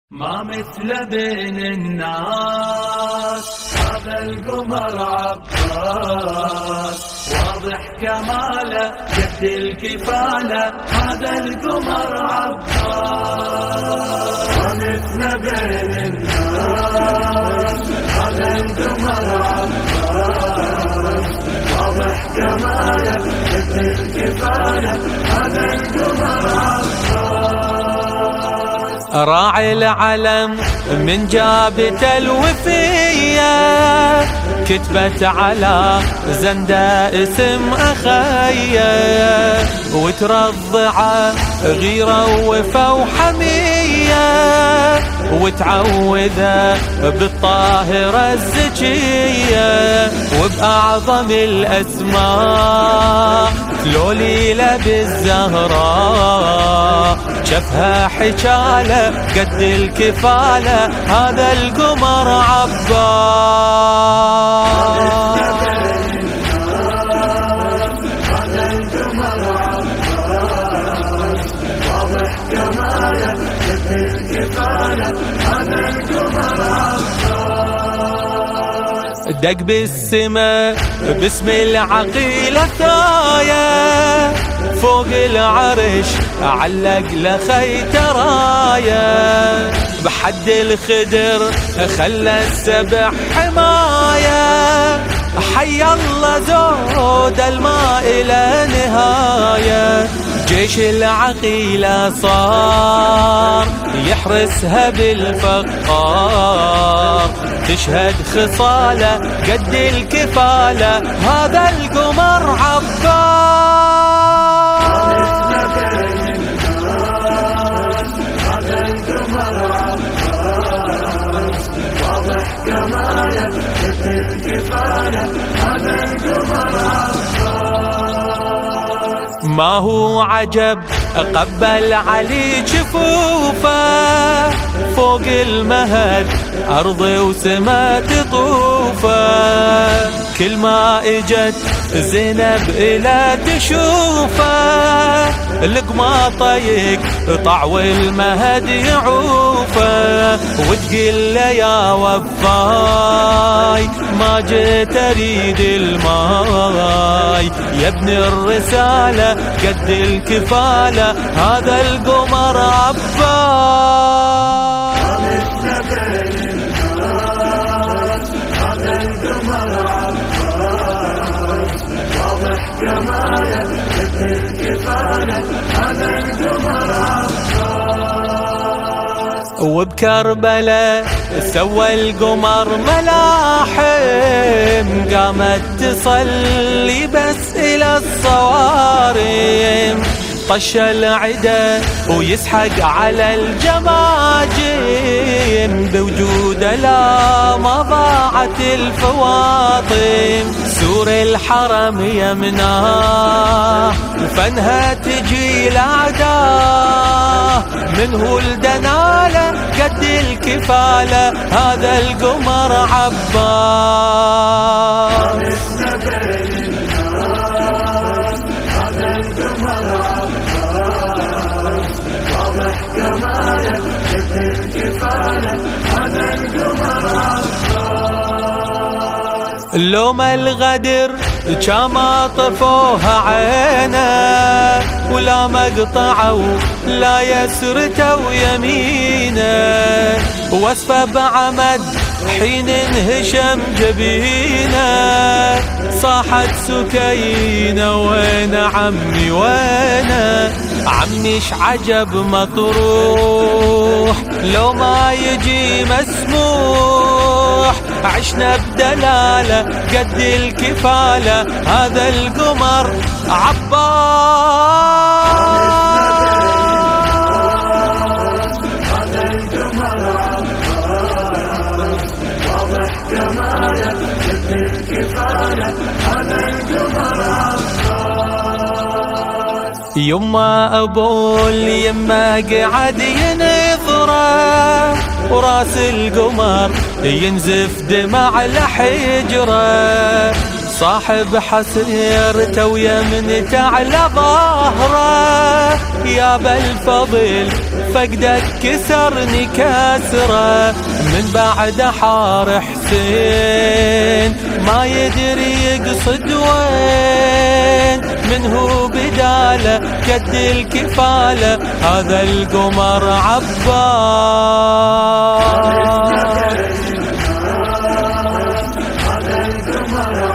ما مثل بين الناس هذا القمر عباس، واضح كماله قد الكفالة هذا القمر عباس. ما مثل بين الناس هذا القمر عباس، واضح كماله قد الكفالة هذا القمر عباس. راعي العلم من جابته الوفية، كتبت على زنده اسم أخيه، وترضعه غيرة ووفا وحمية، وتعوذه بالطاهرة الزكية، وبأعظم الأسماء تلوليله بالزهراء، شفها حجاله قد الكفالة هذا القمر عباس. دق بالسما باسم العقيلة ثايا، فوق العرش علق لخيت رايا، بحد الخدر خلى السبع حماية، حي الله زود الماء إلى نهاية. جيش العقيلة صار يحرسها بالفقار، تشهد خصاله قد الكفالة هذا القمر عباس. ما هو عجب قبل علي جفوفه، فوق المهد أرض وسما تطوفه، كل ما اجت زينب إلى تشوفه، لقماطيك طعو المهد يعوفه، وتقول له يا وفاي ما جيت أريد الماي، يا ابن الرسالة قد الكفالة هذا القمر عباس. وبكربلاء سوى القمر ملاحم، قامت تصلي بس إلى الصوارم، طش العدا ويسحق على الجماجم، بوجوده لا ما ضاعت الفواطم، سور الحرم يمناه وفنها تجي الأعداء، منه الدنالة قد الكفالة هذا القمر عباس. لوم الغدر كما طفوها عينه، ولا مقطعوا لا يسرته ويمينه، واسفه بعمد حين انهشم جبينه، صاحت سكينة وين عمي وينه، عمي عجب مطروح لو ما يجي مسموح، عشنا بدلالة قد الكفالة هذا القمر عباس. يما ابو اليما قعد ينظره، وراس القمر ينزف دمع لحجره، صاحب حسيرته ويمنته على ظهره، يا بالفضل فقدك كسرني كسرة، من بعد حار حسين ما يدري يقصد وين، من هو بداله كد الكفالة هذا القمر عباس.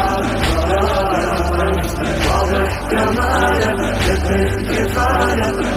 كماله كد الكفالة